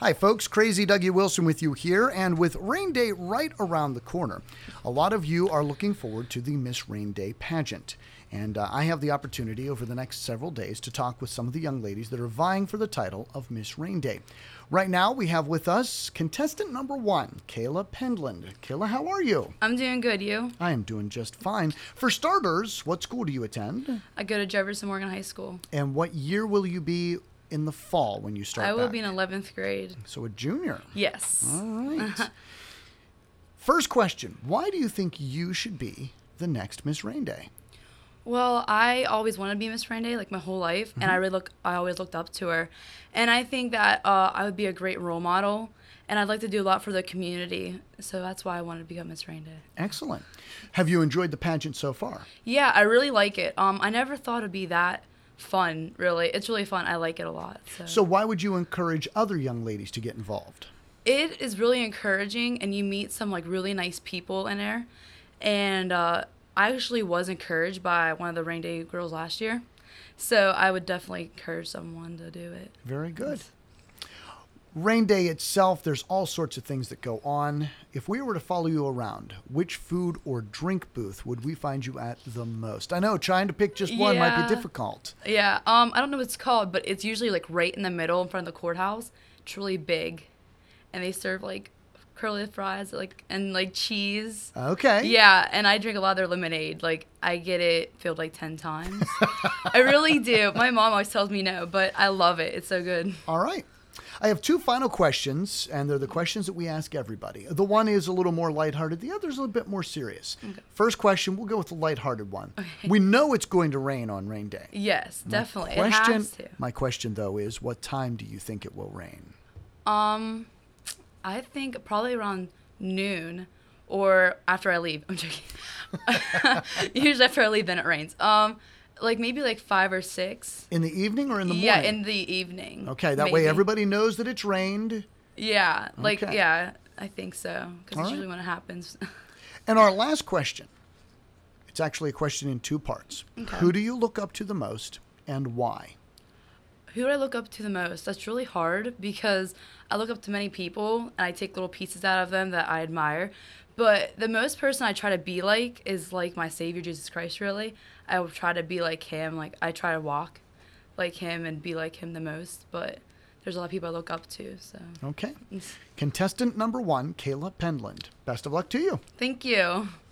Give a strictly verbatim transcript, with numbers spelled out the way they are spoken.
Hi, folks. Crazy Dougie Wilson with you here, and with Rain Day right around the corner, a lot of you are looking forward to the Miss Rain Day pageant. And uh, I have the opportunity over the next several days to talk with some of the young ladies that are vying for the title of Miss Rain Day. Right now, we have with us contestant number one, Kayla Pendland. Kayla, how are you? I'm doing good. You? I am doing just fine. For starters, what school do you attend? I go to Jefferson Morgan High School. And what year will you be in the fall when you start I will back? be in eleventh grade. So a junior. Yes. All right. First question. Why do you think you should be the next Miss Rain Day? Well, I always wanted to be Miss Rain Day, like my whole life, mm-hmm. and I really look. I always looked up to her, and I think that uh, I would be a great role model, and I'd like to do a lot for the community. So that's why I wanted to become Miss Rain Day. Excellent. Have you enjoyed the pageant so far? Yeah, I really like it. Um, I never thought it'd be that fun. Really, it's really fun. I like it a lot. So. so why would you encourage other young ladies to get involved? It is really encouraging, and you meet some like really nice people in there, and. Uh, I actually was encouraged by one of the Rain Day girls last year, so I would definitely encourage someone to do it. Very good. Rain Day itself, there's all sorts of things that go on. If we were to follow you around, which food or drink booth would we find you at the most? I know trying to pick just one yeah. might be difficult. Yeah, um, I don't know what it's called, but it's usually like right in the middle in front of the courthouse. It's really big, and they serve like curly fries, like, and like cheese. Okay. Yeah, and I drink a lot of their lemonade. Like, I get it filled like ten times. I really do. My mom always tells me no, but I love it. It's so good. All right. I have two final questions, and they're the questions that we ask everybody. The one is a little more lighthearted. The other is a little bit more serious. Okay. First question, we'll go with the lighthearted one. Okay. We know it's going to rain on Rain Day. Yes, My definitely. Question, it has to. My question, though, is what time do you think it will rain? Um... I think probably around noon or after I leave. I'm joking. Usually after I leave, then it rains. Um, like maybe like five or six. In the evening or in the morning? Yeah, in the evening. Okay, that maybe. way everybody knows that it's rained. Yeah, like, okay. yeah, I think so. Because it's right. usually when it happens. And our last question, it's actually a question in two parts. Okay. Who do you look up to the most and why? Who do I look up to the most? That's really hard because I look up to many people and I take little pieces out of them that I admire. But the most person I try to be like is like my Savior, Jesus Christ, really. I will try to be like him. Like, I try to walk like him and be like him the most. But there's a lot of people I look up to. So Okay. Contestant number one, Kayla Pendland. Best of luck to you. Thank you.